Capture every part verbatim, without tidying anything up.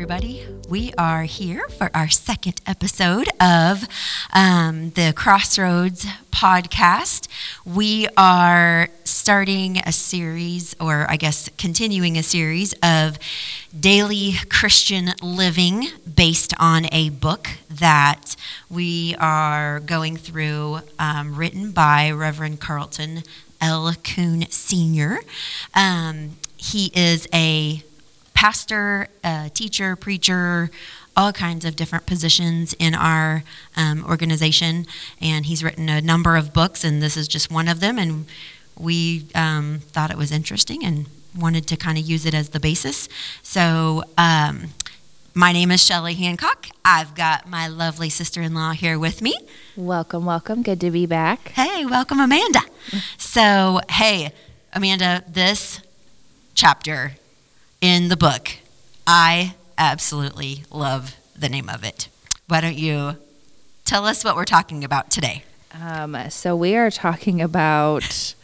everybody. We are here for our second episode of um, the Crossroads podcast. We are starting a series, or I guess continuing a series of daily Christian living based on a book that we are going through, um, written by Reverend Carlton L. Kuhn Senior Um, he is a pastor, uh, teacher, preacher, all kinds of different positions in our um, organization, and he's written a number of books, and this is just one of them, and we um, thought it was interesting and wanted to kind of use it as the basis. So um, my name is Shelley Hancock. I've got my lovely sister-in-law here with me. Welcome, welcome. Good to be back. Hey, welcome, Amanda. So, hey, Amanda, this chapter in the book, I absolutely love the name of it. Why don't you tell us what we're talking about today? Um, so we are talking about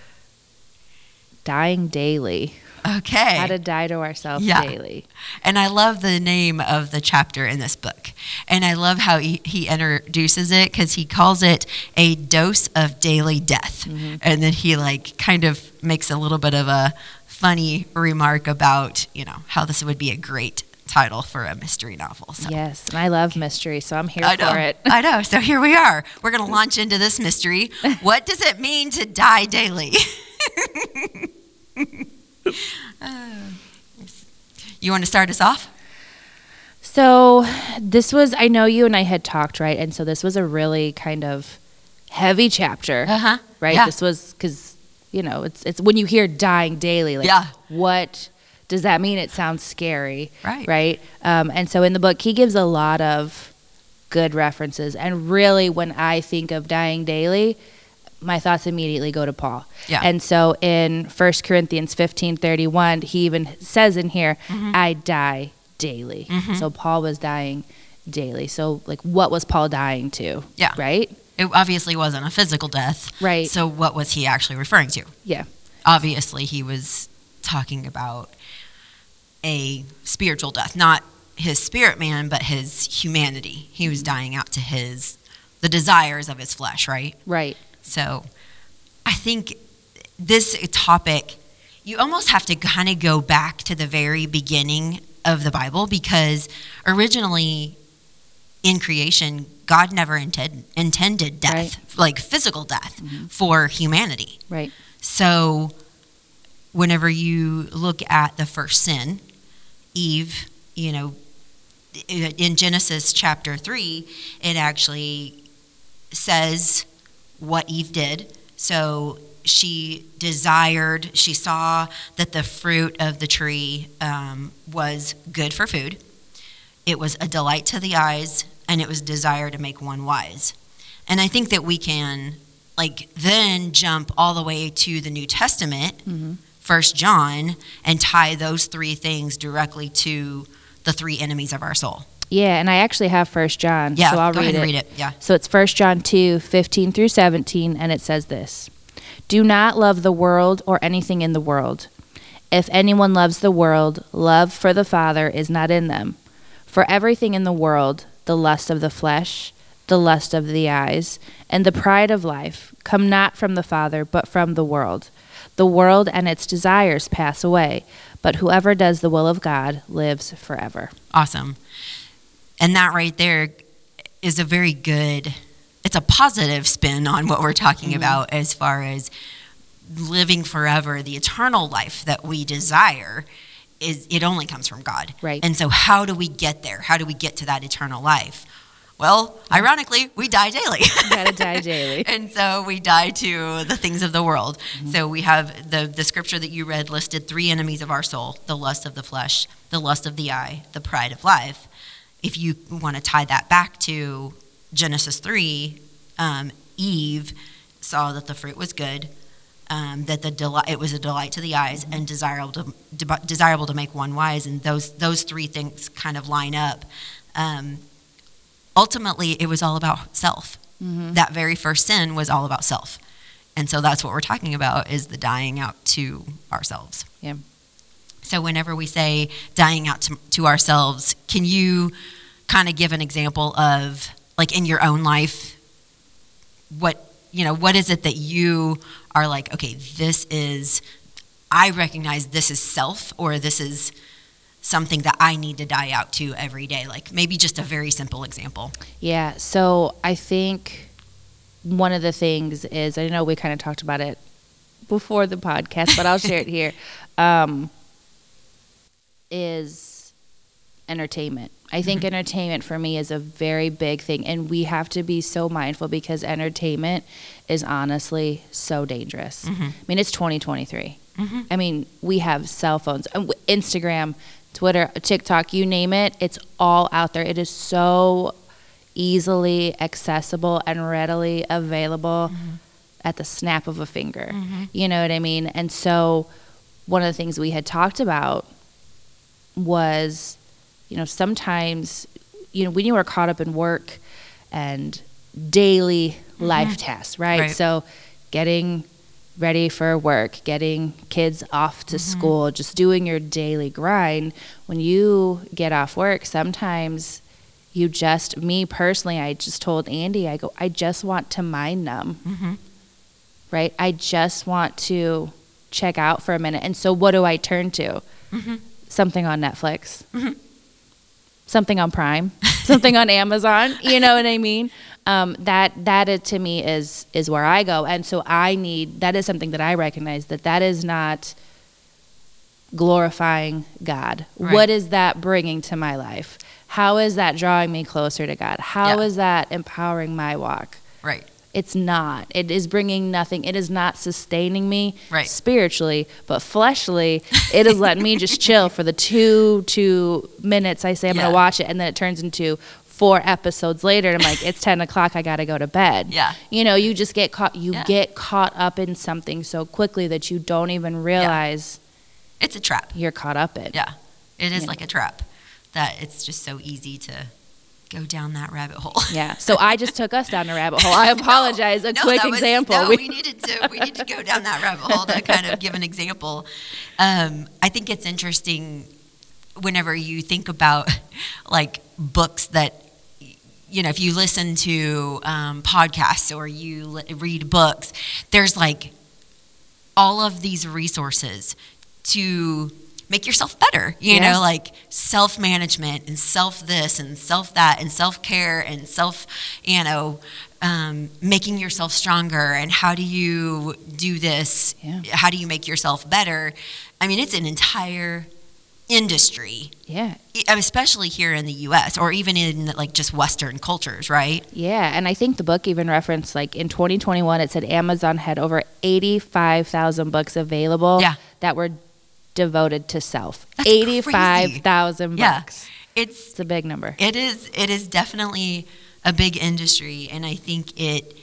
dying daily. Okay. How to die to ourselves yeah. daily. And I love the name of the chapter in this book. And I love how he, he introduces it, because he calls it a dose of daily death. Mm-hmm. And then he like kind of makes a little bit of a funny remark about, you know, how this would be a great title for a mystery novel. So. Yes, and I love mystery, so I'm here I know, for it. I know. So here we are. We're going to launch into this mystery. What does it mean to die daily? uh, you want to start us off? So this was, I know you and I had talked, right? And so this was a really kind of heavy chapter, uh-huh. right? Yeah. This was, because, you know, it's it's when you hear dying daily, like, yeah. what does that mean? It sounds scary, right? Right? Um, and so in the book, he gives a lot of good references. And really, when I think of dying daily, my thoughts immediately go to Paul. Yeah. And so in First Corinthians fifteen thirty-one, he even says in here, mm-hmm. I die daily. Mm-hmm. So Paul was dying daily. So, like, what was Paul dying to? Yeah. Right? It obviously wasn't a physical death. Right. So what was he actually referring to? Yeah. Obviously, he was talking about a spiritual death, not his spirit man, but his humanity. He was dying out to his, the desires of his flesh, right? Right. So I think this topic, you almost have to kind of go back to the very beginning of the Bible, because originally in creation, God never intended intended death, right. like physical death, mm-hmm. for humanity. Right. So whenever you look at the first sin, Eve, you know, in Genesis chapter three, it actually says what Eve did. So she desired, she saw that the fruit of the tree um, was good for food. It was a delight to the eyes, and it was desire to make one wise. And I think that we can, like, then jump all the way to the New Testament, mm-hmm. First John, and tie those three things directly to the three enemies of our soul. Yeah, and I actually have First John, yeah, so I'll go read ahead it. and read it. Yeah. So it's First John two, fifteen through seventeen, and it says this. Do not love the world or anything in the world. If anyone loves the world, love for the Father is not in them. For everything in the world, the lust of the flesh, the lust of the eyes, and the pride of life, come not from the Father, but from the world. The world and its desires pass away, but whoever does the will of God lives forever. Awesome. And that right there is a very good, it's a positive spin on what we're talking mm-hmm. about as far as living forever, the eternal life that we desire. Is it only comes from God. Right. And so how do we get there? How do we get to that eternal life? Well, ironically, we die daily. You gotta die daily. And so we die to the things of the world. Mm-hmm. So we have the, the scripture that you read listed three enemies of our soul: the lust of the flesh, the lust of the eye, the pride of life. If you want to tie that back to Genesis three, um, Eve saw that the fruit was good, um, that the deli- it was a delight to the eyes, mm-hmm. and desirable to, de- desirable to make one wise, and those those three things kind of line up. Um, ultimately, it was all about self. Mm-hmm. That very first sin was all about self. And so that's what we're talking about, is the dying out to ourselves. Yeah. So whenever we say dying out to, to ourselves, can you kind of give an example of, like, in your own life, what, you know, what is it that you are like, okay, this is, I recognize this is self, or this is something that I need to die out to every day? Like, maybe just a very simple example. Yeah, so I think one of the things is, I know we kind of talked about it before the podcast, but I'll share it here, um, is entertainment. I think mm-hmm. entertainment for me is a very big thing, and we have to be so mindful because entertainment is honestly so dangerous. Mm-hmm. I mean, it's twenty twenty-three. Mm-hmm. I mean, we have cell phones, Instagram, Twitter, TikTok, you name it, it's all out there. It is so easily accessible and readily available mm-hmm. at the snap of a finger. Mm-hmm. You know what I mean? And so one of the things we had talked about was, you know, sometimes, you know, when you are caught up in work and daily mm-hmm. life tasks, right? right? So getting ready for work, getting kids off to mm-hmm. school, just doing your daily grind. When you get off work, sometimes you just, me personally, I just told Andy, I go, I just want to mind numb, mm-hmm. right? I just want to check out for a minute. And so what do I turn to? Mm-hmm. Something on Netflix, mm-hmm. something on Prime, something on Amazon, you know what I mean? Um, that that is, to me is is where I go, and so I need, that is something that I recognize, that that is not glorifying God. Right. What is that bringing to my life? How is that drawing me closer to God? How yeah. is that empowering my walk? Right. It's not. It is bringing nothing. It is not sustaining me right. spiritually, but fleshly, it is letting me just chill for the two two minutes I say I'm yeah. going to watch it, and then it turns into four episodes later, and I'm like, it's ten o'clock, I got to go to bed. Yeah. You know, you just get caught, you yeah. get caught up in something so quickly that you don't even realize yeah. it's a trap. You're caught up in. Yeah. It is yeah. like a trap, that it's just so easy to go down that rabbit hole. Yeah. So I just took us down a rabbit hole. I apologize. no, a no, quick was, example. No, we, we needed to we need to go down that rabbit hole to kind of give an example. Um, I think it's interesting whenever you think about, like, books that, you know, if you listen to um, podcasts or you li- read books, there's like all of these resources to make yourself better, you yeah. know, like self-management and self-this and self-that and self-care and self, you know, um, making yourself stronger, and how do you do this? Yeah. How do you make yourself better? I mean, it's an entire industry. Yeah. Especially here in the U S, or even in like just Western cultures, right? Yeah. And I think the book even referenced, like, in twenty twenty-one, it said Amazon had over eighty-five thousand books available yeah. that were devoted to self. That's eighty-five thousand yeah. books. It's, it's a big number. It is. It is definitely a big industry, and I think it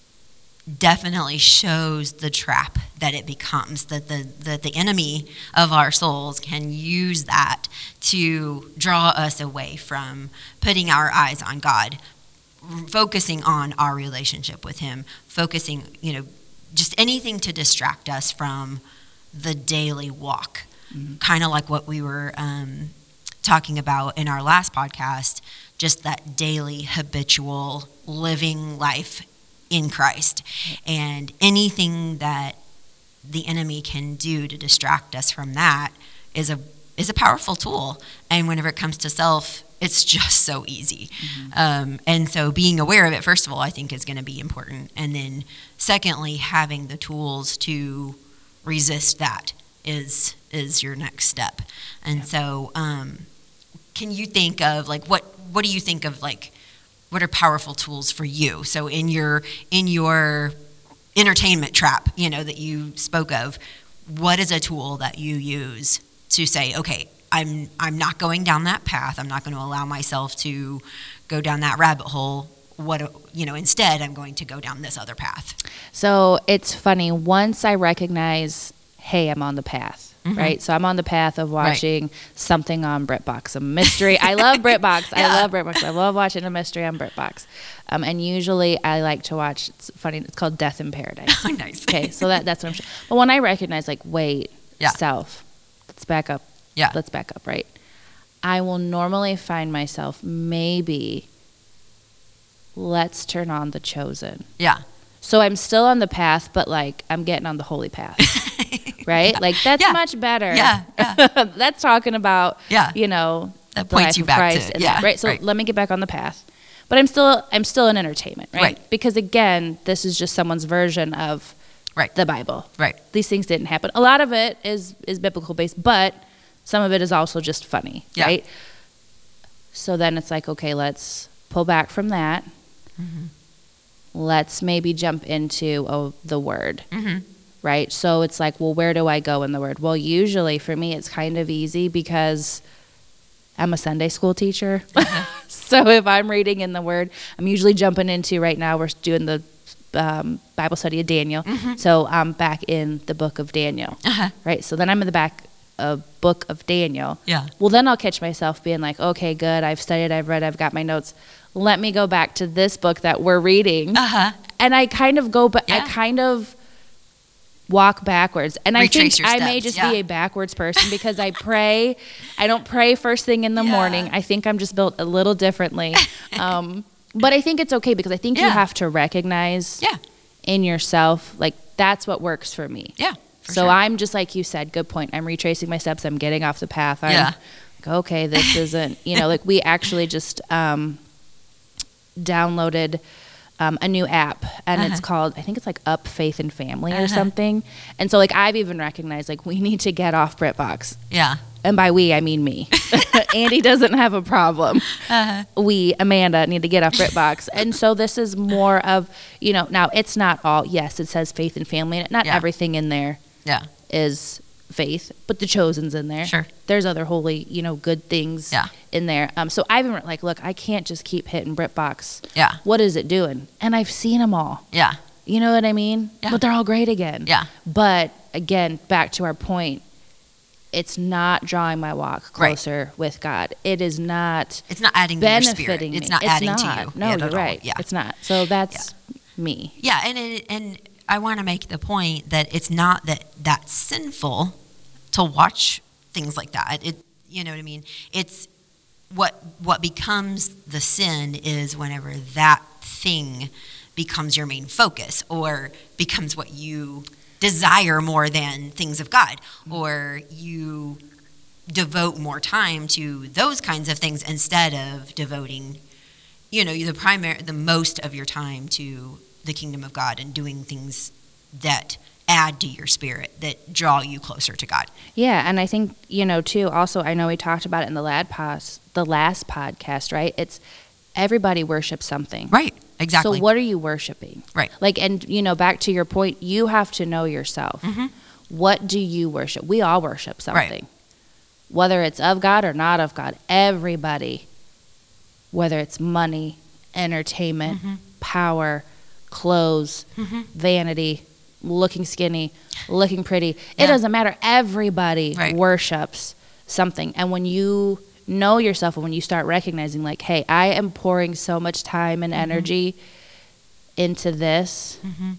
definitely shows the trap that it becomes, that the that the enemy of our souls can use that to draw us away from putting our eyes on God, focusing on our relationship with Him, focusing, you know, just anything to distract us from the daily walk. Mm-hmm. Kind of like what we were um, talking about in our last podcast, just that daily habitual living life in Christ. And anything that the enemy can do to distract us from that is a is a powerful tool. And whenever it comes to self, it's just so easy. Mm-hmm. Um, and so being aware of it, first of all, I think is going to be important. And then secondly, having the tools to resist that is is your next step. And yeah. so um, can you think of, like, what what do you think of, like, what are powerful tools for you? So in your in your entertainment trap, you know, that you spoke of, what is a tool that you use to say, okay, I'm I'm not going down that path. I'm not going to allow myself to go down that rabbit hole. What, you know, instead I'm going to go down this other path. So it's funny, once I recognize, hey, I'm on the path. Mm-hmm. Right, so I'm on the path of watching right. something on BritBox, a mystery. I love BritBox. yeah. I love BritBox. I love watching a mystery on BritBox. Um, and usually I like to watch. It's funny. It's called Death in Paradise. Oh, nice. Okay, so that that's what I'm. But when I recognize, like, wait, yeah. self. Let's back up. Yeah. Let's back up, right? I will normally find myself maybe, let's turn on The Chosen. Yeah. So I'm still on the path, but like I'm getting on the holy path, right? Yeah. Like that's Yeah. much better. Yeah. Yeah. That's talking about, Yeah. you know, That the points life you of back Christ to- and yeah, that, right? So right. let me get back on the path. But I'm still I'm still in entertainment, right? Right. Because again, this is just someone's version of Right. the Bible. Right. These things didn't happen. A lot of it is is biblical based, but some of it is also just funny, Yeah. right? So then it's like, okay, let's pull back from that. Mm-hmm. Let's maybe jump into oh, the word, Mm-hmm. right? So it's like, well, where do I go in the word? Well, usually for me, it's kind of easy because I'm a Sunday school teacher. So if I'm reading in the word, I'm usually jumping into, right now we're doing the um, Bible study of Daniel. Mm-hmm. So I'm back in the book of Daniel, Uh-huh. right? So then I'm in the back of book of Daniel. Yeah. Well, then I'll catch myself being like, okay, good. I've studied, I've read, I've got my notes. Let me go back to this book that we're reading. Uh-huh. And I kind of go, but Yeah. I kind of walk backwards. And I Retrace think your I may steps, just yeah. be a backwards person because I pray. I don't pray first thing in the Yeah. morning. I think I'm just built a little differently. Um, but I think it's okay because I think you Yeah. have to recognize Yeah. in yourself, like, that's what works for me. Yeah. for So sure. I'm just like you said, good point. I'm retracing my steps. I'm getting off the path. I'm Yeah. like, okay, this isn't, you know, like we actually just um, downloaded um, a new app and it's Uh-huh. called, I think it's like Up Faith and Family or Uh-huh. something. And so like I've even recognized like we need to get off BritBox. Yeah. And by we, I mean me. Andy doesn't have a problem. Uh-huh. We, Amanda, need to get off BritBox. And so this is more of, you know, now it's not all, yes, it says faith and family. And not Yeah. everything in there Yeah. is faith, but the chosen's in there. Sure. There's other holy, you know, good things Yeah. in there. Um, so I've been like, look, I can't just keep hitting BritBox. Yeah. What is it doing? And I've seen them all. Yeah. You know what I mean? Yeah. But they're all great again. Yeah. But again, back to our point, it's not drawing my walk Right. closer with God. It is not It's not adding to your spirit. benefiting It's me. not adding not. to you. No, yet you're at all. right. Yeah. It's not. So that's me. Yeah, and it, and I want to make the point that it's not that that's sinful to watch things like that. It, you know what I mean? It's what what becomes the sin is whenever that thing becomes your main focus or becomes what you desire more than things of God, or you devote more time to those kinds of things instead of devoting, you know, the primary, the most of your time to the kingdom of God and doing things that add to your spirit, that draw you closer to God. Yeah, and I think, you know, too, also, I know we talked about it in the lad pos, the last podcast, right? It's everybody worships something. Right, exactly. So what are you worshiping? Right. Like, and, you know, back to your point, you have to know yourself. Mhm. What do you worship? We all worship something. Right. Whether it's of God or not of God, everybody, whether it's money, entertainment, Mhm. power, clothes, Mhm. vanity, looking skinny, looking pretty. Yeah. It doesn't matter. Everybody Right. worships something. And when you know yourself and when you start recognizing, like, hey, I am pouring so much time and energy into this, Mhm.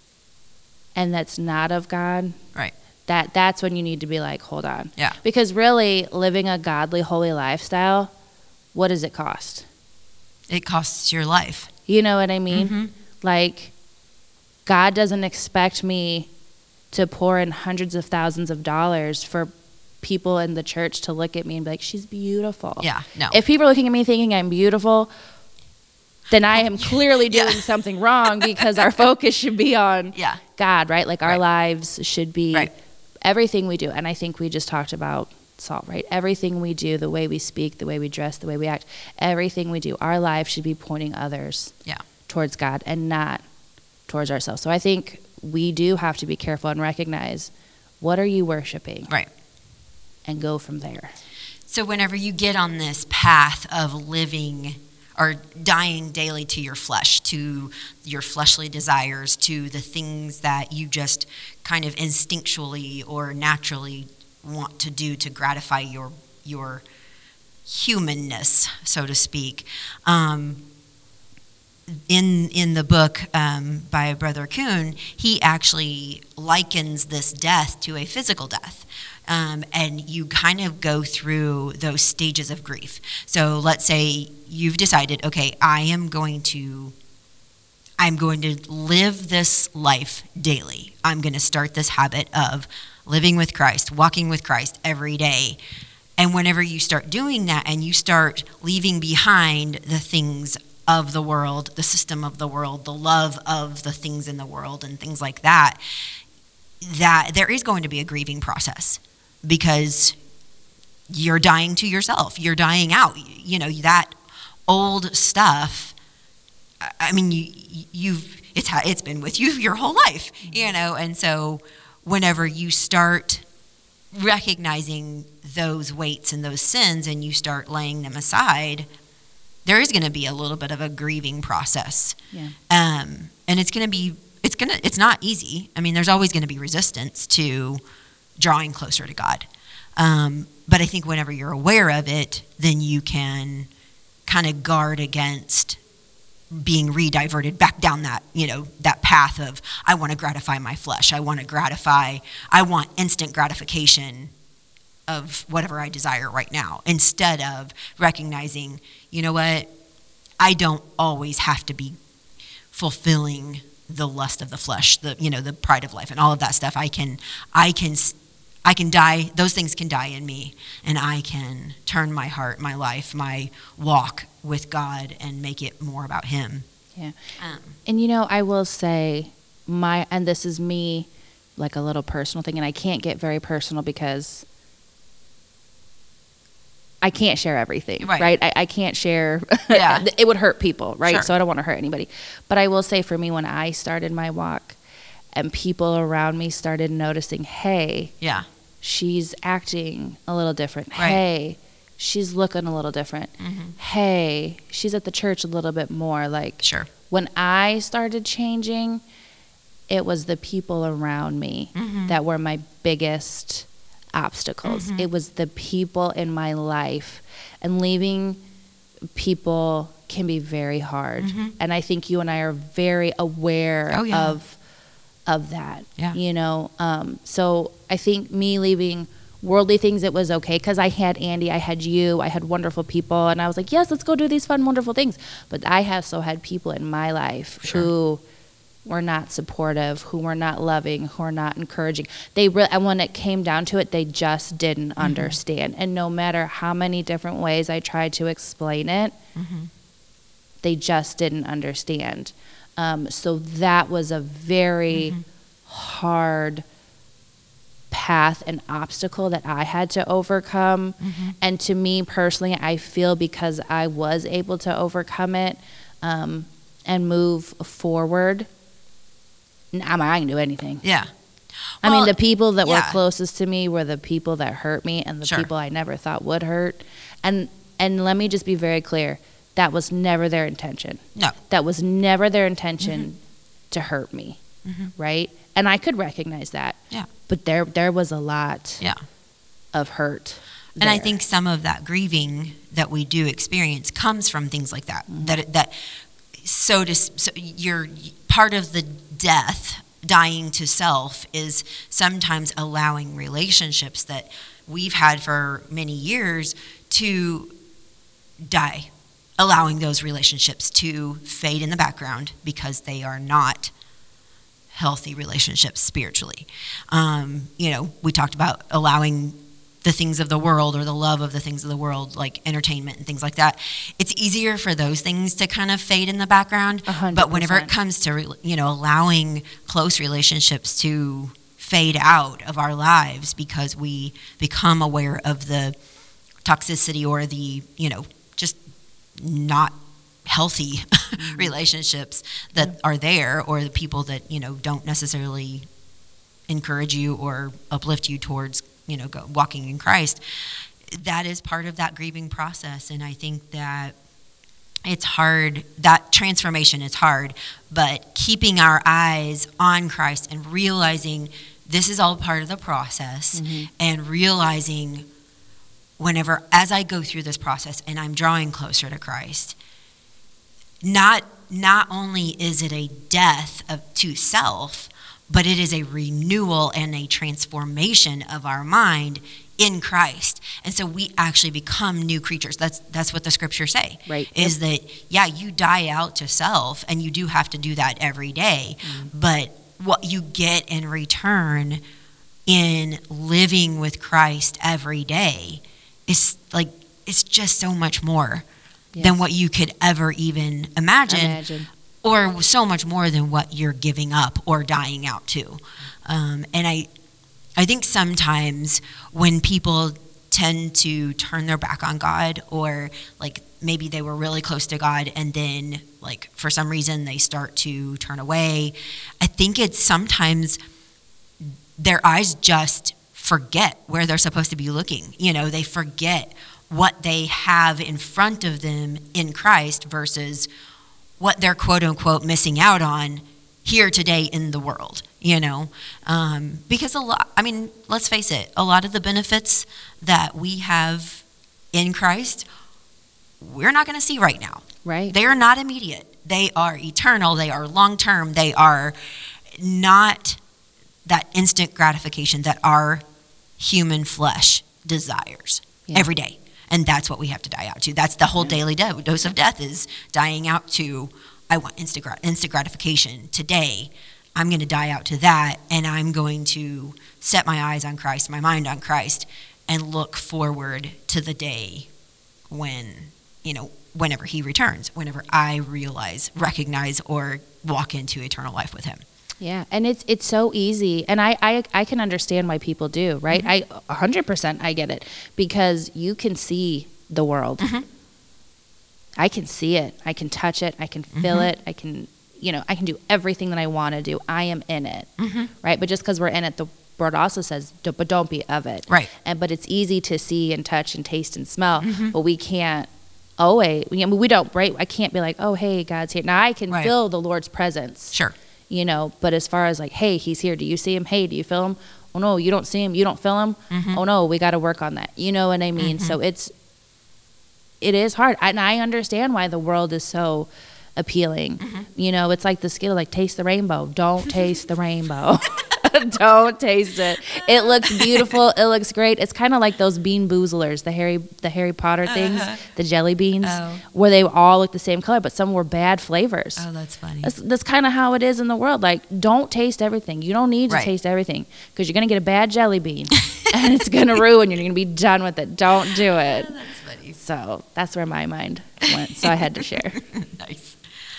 and that's not of God, Right. that that's when you need to be like, hold on. Yeah. Because really, living a godly, holy lifestyle, what does it cost? It costs your life. You know what I mean? Mhm. Like, God doesn't expect me to pour in hundreds of thousands of dollars for people in the church to look at me and be like, she's beautiful. Yeah, no. If people are looking at me thinking I'm beautiful, then I am clearly Yeah. doing something wrong, because our focus should be on Yeah. God, right? Like our Right. lives should be Right. everything we do. And I think we just talked about salt, right? Everything we do, the way we speak, the way we dress, the way we act, everything we do, our lives should be pointing others Yeah. towards God and not towards ourselves. So I think we do have to be careful and recognize, what are you worshiping? Right. And go from there. So whenever you get on this path of living or dying daily to your flesh, to your fleshly desires, to the things that you just kind of instinctually or naturally want to do to gratify your your humanness, so to speak. Um, in in the book um, by Brother Kuhn, he actually likens this death to a physical death. Um, and you kind of go through those stages of grief. So let's say you've decided, okay, I am going to, I'm going to live this life daily. I'm going to start this habit of living with Christ, walking with Christ every day. And whenever you start doing that and you start leaving behind the things of the world, the system of the world, the love of the things in the world and things like that, that there is going to be a grieving process because you're dying to yourself. You're dying out. You know, that old stuff, I mean, you, you've, it's, it's been with you your whole life, you know, and so whenever you start recognizing those weights and those sins and you start laying them aside, there is going to be a little bit of a grieving process. Yeah. Um, and it's going to be, it's going to, it's not easy. I mean, there's always going to be resistance to drawing closer to God. Um, but I think whenever you're aware of it, then you can kind of guard against being re-diverted back down that, you know, that path of, I want to gratify my flesh. I want to gratify, I want instant gratification of whatever I desire right now, instead of recognizing, you know what, I don't always have to be fulfilling the lust of the flesh, the, you know, the pride of life and all of that stuff. I can, I can, I can die, those things can die in me, and I can turn my heart, my life, my walk with God and make it more about Him. Yeah. Um, And you know, I will say my, and this is me, like a little personal thing, and I can't get very personal because I can't share everything, Right. right? I, I can't share. Yeah. It would hurt people, right? Sure. So I don't want to hurt anybody. But I will say for me, when I started my walk and people around me started noticing, hey, yeah. she's acting a little different. Right. Hey, she's looking a little different. Mm-hmm. Hey, she's at the church a little bit more. Like, Sure. when I started changing, it was the people around me Mm-hmm. that were my biggest obstacles. Mm-hmm. It was the people in my life, and leaving people can be very hard. Mm-hmm. And I think you and I are very aware Oh, yeah. of of that. Yeah. You know, um, so I think me leaving worldly things, it was okay because I had Andy, I had you, I had wonderful people, and I was like, yes, let's go do these fun, wonderful things. But I also had people in my life Sure. who were not supportive, who were not loving, who were not encouraging. They re- and when it came down to it, they just didn't Mm-hmm. understand. And no matter how many different ways I tried to explain it, Mm-hmm. they just didn't understand. Um, so that was a very Mm-hmm. hard path and obstacle that I had to overcome. Mm-hmm. And to me personally, I feel because I was able to overcome it um, and move forward, I mean, I can do anything. Yeah. I mean, Well, the people that were yeah. closest to me were the people that hurt me and the Sure. people I never thought would hurt. And and let me just be very clear, that was never their intention. No. That was never their intention to hurt me, Mm-hmm. right? And I could recognize that. Yeah. But there there was a lot Yeah. of hurt. And I there. think some of that grieving that we do experience comes from things like that. Mm-hmm. That that so to so you're part of the death, dying to self, is sometimes allowing relationships that we've had for many years to die, allowing those relationships to fade in the background because they are not healthy relationships spiritually. Um, you know, we talked about allowing the things of the world or the love of the things of the world, like entertainment and things like that. It's easier for those things to kind of fade in the background. A hundred But whenever it percent. comes to, re- you know, allowing close relationships to fade out of our lives because we become aware of the toxicity or the, you know, just not healthy relationships that are there, or the people that, you know, don't necessarily encourage you or uplift you towards, you know, go, walking in Christ, that is part of that grieving process. And I think that it's hard, that transformation is hard, but keeping our eyes on Christ and realizing this is all part of the process, Mm-hmm. and realizing whenever, as I go through this process and I'm drawing closer to Christ, not not only is it a death of to self, but it is a renewal and a transformation of our mind in Christ. And so we actually become new creatures. That's that's what the scriptures say. Right. Is that, yeah, you die out to self, and you do have to do that every day. Mm-hmm. But what you get in return in living with Christ every day is like, it's just so much more yes. than what you could ever even imagine, imagine, or so much more than what you're giving up or dying out to. Um, and I, I think sometimes when people tend to turn their back on God, or like maybe they were really close to God and then like for some reason they start to turn away, I think it's sometimes their eyes just forget where they're supposed to be looking. You know, they forget what they have in front of them in Christ versus what they're quote unquote missing out on here today in the world, you know, um, because a lot, I mean, let's face it, a lot of the benefits that we have in Christ, we're not going to see right now. Right. They are not immediate. They are eternal. They are long-term. They are not that instant gratification that our human flesh desires yeah. every day. And that's what we have to die out to. That's the whole yeah. daily do- dose of death is dying out to, I want instant, grat- instant gratification today. I'm going to die out to that, and I'm going to set my eyes on Christ, my mind on Christ, and look forward to the day when, you know, whenever he returns, whenever I realize, recognize, or walk into eternal life with him. Yeah, and it's it's so easy, and I, I, I can understand why people do, right? Mm-hmm. I one hundred percent I get it, because you can see the world. Mm-hmm. I can see it. I can touch it. I can feel mm-hmm. it. I can, you know, I can do everything that I want to do. I am in it, mm-hmm. right? But just because we're in it, the word also says, but don't be of it. Right. And but it's easy to see and touch and taste and smell, mm-hmm. but we can't always, I mean, we don't, right? I can't be like, oh, hey, God's here. Now I can right. feel the Lord's presence. Sure. You know, but as far as like, hey, he's here. Do you see him? Hey, do you feel him? Oh, no, you don't see him. You don't feel him. Mm-hmm. Oh, no, we got to work on that. You know what I mean? Mm-hmm. So it's, it is hard. And I understand why the world is so appealing. Mm-hmm. You know, it's like the skill, like taste the rainbow. Don't taste the rainbow. Don't taste it. It looks beautiful. It looks great. It's kind of like those Bean Boozlers, the Harry the Harry Potter things, uh-huh. the jelly beans, oh. where they all look the same color, but some were bad flavors. Oh, that's funny. That's, that's kind of how it is in the world. Like, don't taste everything. You don't need to right. taste everything, because you're going to get a bad jelly bean, and it's going to ruin you. You're going to be done with it. Don't do it. Oh, that's funny. So that's where my mind went. So I had to share. Nice.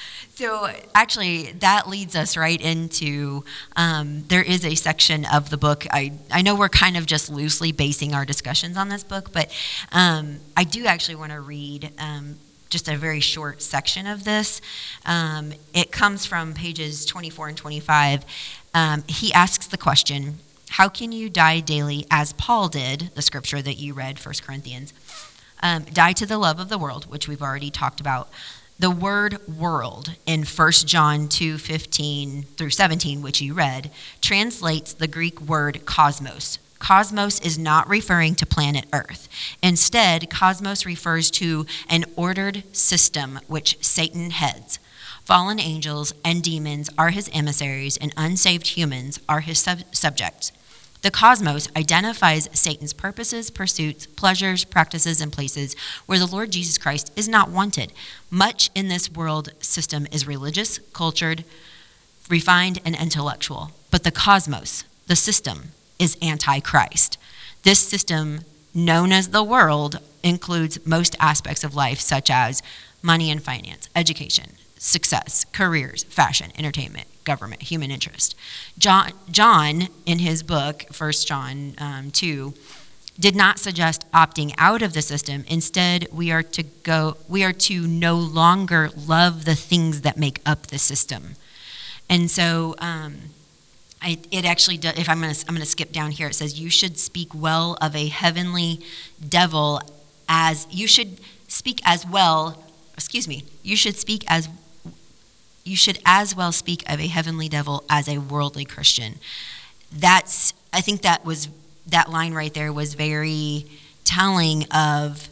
So actually, that leads us right into, um, there is a section of the book. I, I know we're kind of just loosely basing our discussions on this book, but um, I do actually want to read um, just a very short section of this. Um, it comes from pages twenty-four and twenty-five. Um, he asks the question, how can you die daily as Paul did, the scripture that you read, First Corinthians, um, die to the love of the world, which we've already talked about. The word world in First John two fifteen through seventeen, which you read, translates the Greek word cosmos. Cosmos is not referring to planet Earth. Instead, cosmos refers to an ordered system which Satan heads. Fallen angels and demons are his emissaries, and unsaved humans are his sub- subjects. The cosmos identifies Satan's purposes, pursuits, pleasures, practices, and places where the Lord Jesus Christ is not wanted. Much in this world system is religious, cultured, refined, and intellectual. But the cosmos, the system, is anti-Christ. This system, known as the world, includes most aspects of life, such as money and finance, education, success, careers, fashion, entertainment, government, human interest. John, John in his book, First John um, two, did not suggest opting out of the system. Instead, we are to go. We are to no longer love the things that make up the system. And so, um, I, it actually does. If I'm going to, I'm going to skip down here. It says, "You should speak well of a heavenly devil, as you should speak as well." Excuse me. You should speak as. You should as well speak of a heavenly devil as a worldly Christian. That's, I think that was, that line right there was very telling of,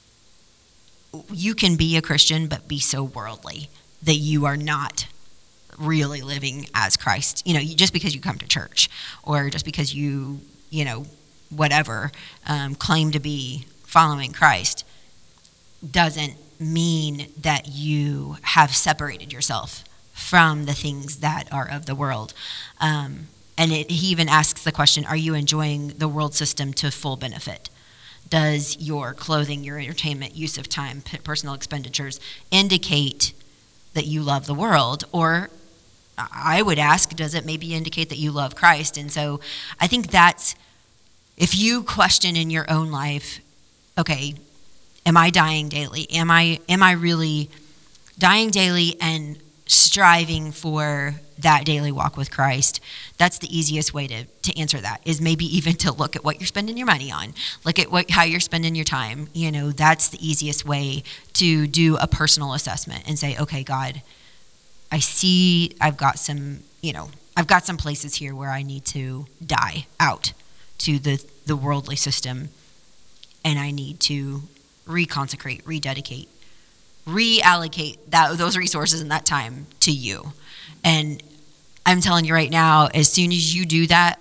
you can be a Christian but be so worldly that you are not really living as Christ. You know, you, just because you come to church or just because you, you know, whatever, um, claim to be following Christ doesn't mean that you have separated yourself from the things that are of the world. Um, and it, he even asks the question, are you enjoying the world system to full benefit? Does your clothing, your entertainment, use of time, p- personal expenditures indicate that you love the world? Or I would ask, does it maybe indicate that you love Christ? And so I think that's, if you question in your own life, okay, am I dying daily? Am I am I really dying daily and striving for that daily walk with Christ? That's the easiest way to, to answer that, is maybe even to look at what you're spending your money on. Look at what how you're spending your time. You know, that's the easiest way to do a personal assessment and say, okay, God, I see I've got some, you know, I've got some places here where I need to die out to the, the worldly system, and I need to reconsecrate, rededicate, reallocate that those resources and that time to you. And I'm telling you right now, as soon as you do that,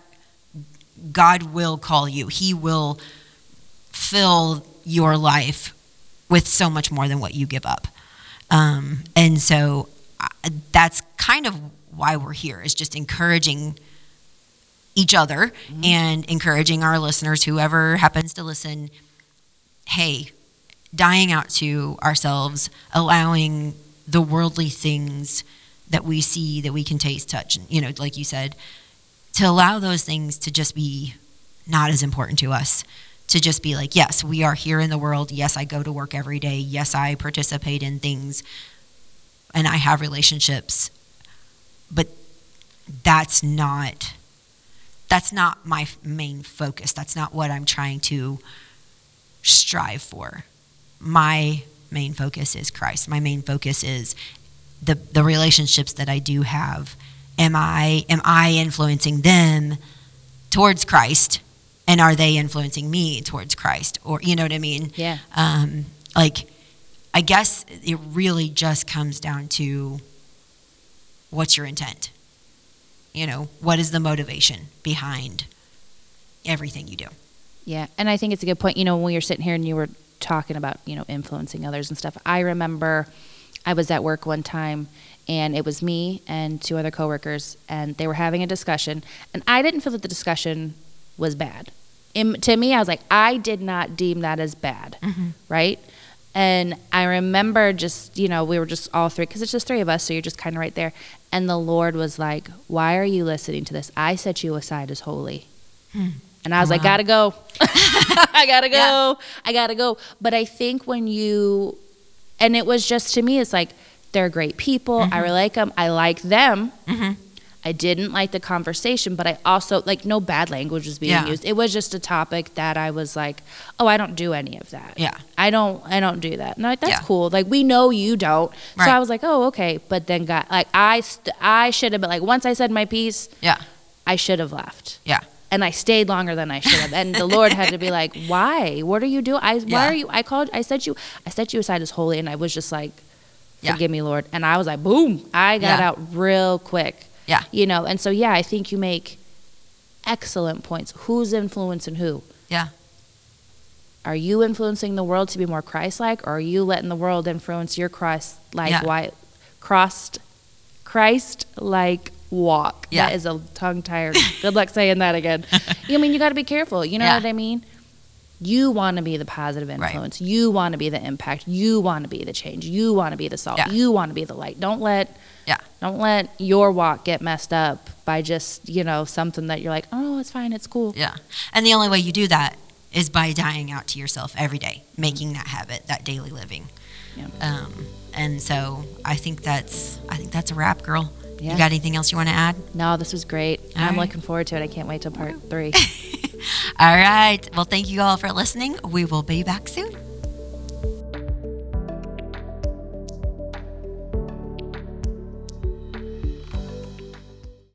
God will call you. He will fill your life with so much more than what you give up. Um, and so uh, that's kind of why we're here, is just encouraging each other mm-hmm. and encouraging our listeners, whoever happens to listen, hey, dying out to ourselves, allowing the worldly things that we see, that we can taste, touch, and, you know, like you said, to allow those things to just be not as important to us, to just be like, yes, we are here in the world. Yes, I go to work every day. Yes, I participate in things and I have relationships, but that's not, that's not my main focus. That's not what I'm trying to strive for. My main focus is Christ. My main focus is the the relationships that I do have. Am I am I influencing them towards Christ, and are they influencing me towards Christ? Or, you know what I mean? Yeah. Um, like, I guess it really just comes down to, what's your intent? You know, what is the motivation behind everything you do? Yeah, and I think it's a good point. You know, when we were sitting here and you were talking about, you know, influencing others and stuff, I remember I was at work one time, and it was me and two other coworkers, and they were having a discussion, and I didn't feel that the discussion was bad. In, to me, I was like, I did not deem that as bad, mm-hmm. right? And I remember just, you know, we were just all three, because it's just three of us, so you're just kind of right there. And the Lord was like, why are you listening to this? I set you aside as holy. Hmm. And I was wow. like, gotta go. I gotta go. Yeah. I gotta go. But I think when you, and it was just, to me, it's like, they're great people. Mm-hmm. I really like them. I like them. Mm-hmm. I didn't like the conversation, but I also, like, no bad language was being yeah. used. It was just a topic that I was like, oh, I don't do any of that. Yeah. I don't, I don't do that. And I'm like, that's yeah. cool. Like, we know you don't. Right. So I was like, oh, okay. But then got, like, I, st- I should have been, like, once I said my piece, yeah, I should have left. Yeah. And I stayed longer than I should have. And the Lord had to be like, why? What are you doing? I, yeah. why are you, I called, I set you, I set you aside as holy. And I was just like, forgive yeah. me, Lord. And I was like, boom, I got yeah. out real quick. Yeah. You know, and so, yeah, I think you make excellent points. Who's influencing who? Yeah. Are you influencing the world to be more Christ-like, or are you letting the world influence your Christ-like, yeah. why, crossed, Christ-like walk? Yeah. That is a tongue-tired. Good luck saying that again. I mean, you got to be careful. You know yeah. what I mean? You want to be the positive influence. Right. You want to be the impact. You want to be the change. You want to be the salt. Yeah. You want to be the light. Don't let yeah. don't let your walk get messed up by just, you know, something that you're like, oh, it's fine, it's cool. Yeah. And the only way you do that is by dying out to yourself every day, making that habit, that daily living. Yeah. Um, and so I think that's I think that's a wrap, girl. Yeah. You got anything else you want to add? No, this was great. All I'm right. looking forward to it. I can't wait till part three. All right. Well, thank you all for listening. We will be back soon.